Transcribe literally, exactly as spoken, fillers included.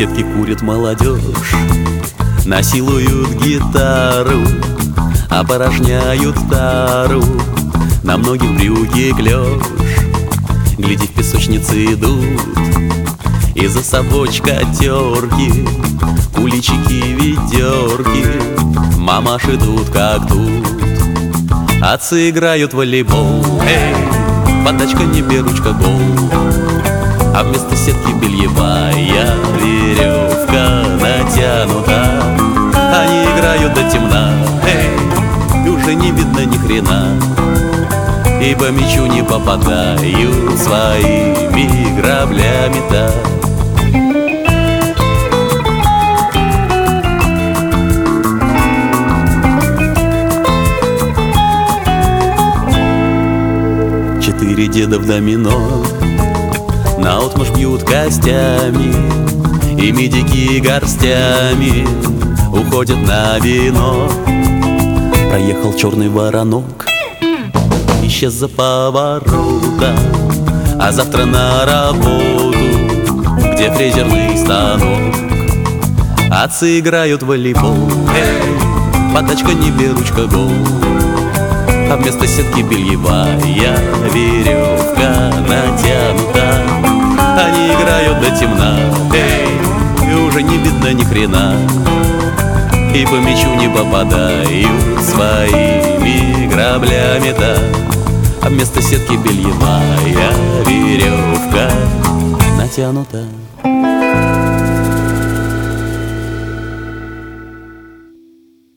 беседке курит молодежь, насилуют гитару, опорожняют тару, на многих брюки клёш. Гляди, в песочнице идут из-за совочка терки, куличики, ведерки, мамаши тут как тут. Отцы играют в волейбол, эй, подачка не беручка, гол. А вместо сетки бельевая веревка натянута. Они играют до темна, эй, и уже не видно ни хрена, и по мячу не попадают своими граблями-то. Четыре деда в домино наотмашь бьют костями, и медики горстями уходят на вино. Проехал черный воронок, исчез за поворота, а завтра на работу, где фрезерный станок. Отцы играют в волейбол, эй, подачка не беручка, гол. А вместо сетки бельевая веревка натянута. Они играют до темна, эй, и уже не видно ни хрена, и по мячу не попадают своими граблями-то. А вместо сетки бельевая веревка натянута.